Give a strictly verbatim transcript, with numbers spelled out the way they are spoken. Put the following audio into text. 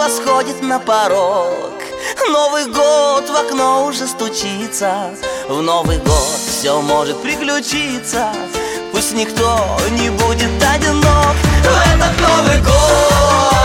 восходит на порог. Новый год в окно уже стучится. В Новый год все может приключиться. Пусть никто не будет одинок в этот Новый год.